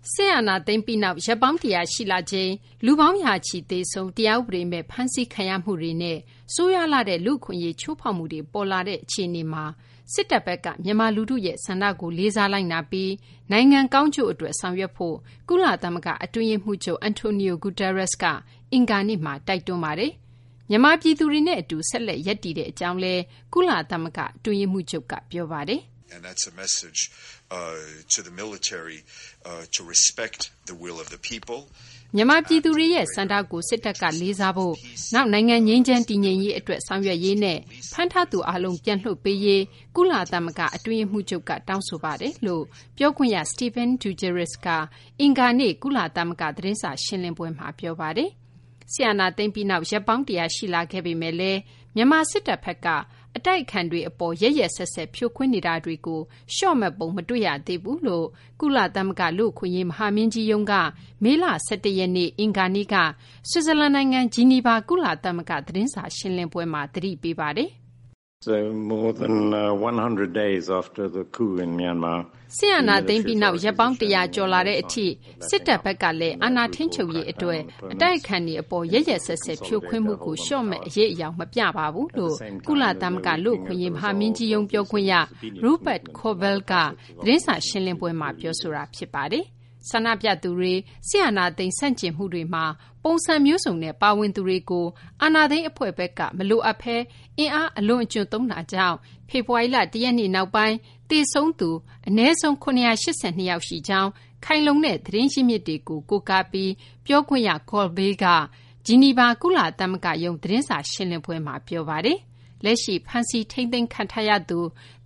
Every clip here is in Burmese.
စစ်အာဏာသိမ်းပြီးနောက်ရက်ပေါင်း100ရှိလာချိန်လူပေါင်းရာချီသေဆုံးတရားဥပဒေမဲ့ဖမ်းဆီးခံရမှုတွေနဲ့ဆိုးရွားလာတဲ့လူ့အခွင့်အရေးချိုးဖောက်မှုတွေပေါ်လာတဲ့အခြေအနေမှာစစ်တပ်ဘက်ကမြန်မာလူထုရဲ့ဆန္ဒကိုလေးစားလိုက်နာပြီးနိုင်ငံကောင်းကျိုးအတွက်ဆောင်ရွက်ဖို့ကုလသမဂ္ဂအတွင်းရေးမှူးချုပ်အန်တိုနီယိုဂူတာရက်စ်ကအင်္ဂါနေ့မှာတိုက်တွန်းပါတယ်။မြန်မာပြည်သူတွေနဲ့အတူဆက်လက်ရပ်တည်တဲ့အကြောင်းလဲကုလသမဂ္ဂအတွင်းရေးမှူးချုပ်ကပြောပါတယ်။ And that's a message to the military to respect the will of the people. မြန်မာပြည်သူတွေရဲ့စန္ဒကိုစစ်တပ်ကလေးစားဖို့နောက်နိုင်ငံငြိမ်းချမ်းတည်ငြိမ်ရေးအတွက်ဆောင်ရွက်ရေးနဲ့ဖမ်းထားသူအလုံးပြန်လွှတ်ပေးရေးကုလသမဂ္ဂအတွင်းရေးမှူးချုပ်ကတောင်းဆိုပါတယ်လို့ပြောခွင့်ရ Stephane Dujarric ကအင်္ဂါနေ့ကုလသမဂ္ဂသတင်းစာရှင်းလင်းပွဲမှာပြောပါတယ်။ဆီယနာသိမ့်ပြီးနောက်ရက်ပေါင်း100ရှိလာခဲ့ပေမဲ့လည်းမြန်မာစစ်တပ်ဘက်ကအတိုက်အခံတွေအပေါ်ရက်ရက်ဆက်ဆက်ဖြိုခွင်းနေတာတွေကိုရှော့မဲ့ပုံမတွေ့ရသေးဘူးလို့ကုလသမဂ္ဂလူ့အခွင့်အရေးမဟာမင်းကြီးရုံးကမေလ17ရက်နေ့အင်္ဂါနေ့ကဆွစ်ဇာလန်နိုင်ငံဂျီနီဗာကုလသမဂ္ဂသတင်းစာရှင်းလင်းပွဲမှာသတိပေးပါတယ်။ So more than 100 days after the coup in Myanmar ဆီယနာသိမ့်ပြီးနောက်ရက်ပေါင်း100ကျော်လာတဲ့အထိစစ်တပ်ဘက်ကလည်းအာဏာထိန်းချုပ်ရေးအတွက်အတိုက်အခံတွေအပေါ်ရက်ရက်ဆက်ဆက်ဖြိုခွင်းမှုကိုရှော့မဲ့အရေးအယောင်မပြပါဘူးလို့ကုလသမဂ္ဂလူ့အခွင့်အရေးမဟာမင်းကြီးရုံးပြောခွင့်ရ Rupert Colville ကသတင်းစာရှင်းလင်းပွဲမှာပြောဆိုတာဖြစ်ပါတယ်။ဆန္ဒပြသူတွေဆီယနာသိမ့်ဆန့်ကျင်မှုတွေမှာပုံစံမျိုးစုံနဲ့ပါဝင်သူတွေကိုအာဏာသိမ်းအဖွဲ့ဘက်ကမလိုအပ်ဘဲအင်အားအလွန်အကျွံသုံးတာကြောင့်ဖေဖော်ဝါရီလ1ရက်နေ့နောက်ပိုင်းသေဆုံးသူအနည်းဆုံး982ယောက်ရှိကြောင်းခိုင်လုံတဲ့သတင်းရင်းမြစ်တွေကိုကိုးကားပြီးပြောခွင့်ရ Colville ကဂျီနီဗာကုလသမဂ္ဂရုံးသတင်းစာရှင်းလင်းပွဲမှာပြောပါတယ်။လက်ရှိဖမ်းဆီးထိန်းသိမ်းခံထားရသူ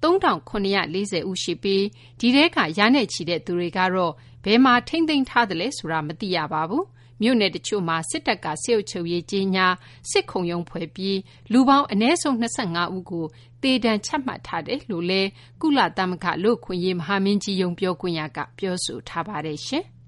3940ဦးရှိပြီးဒီထဲကရာနဲ့ချီတဲ့သူတွေကတော့ဘယ်မှာထိန်းသိမ်းထားသလဲဆိုတာမသိရပါဘူး။မြို့နယ်တချို့မှာစစ်တပ်ကစစ်အုပ်ချုပ်ရေးကြီးညာစစ်ခုံရုံးဖွဲ့ပြီးလူပေါင်းအနည်းဆုံး25ဦးကိုတေတံချမှတ်ထားတယ်လို့လဲကုလသမဂ္ဂလူ့အခွင့်အရေးမဟာမင်းကြီးရုံးပြောခွင့်ရကပြောဆိုထားပါတယ်ရှင်။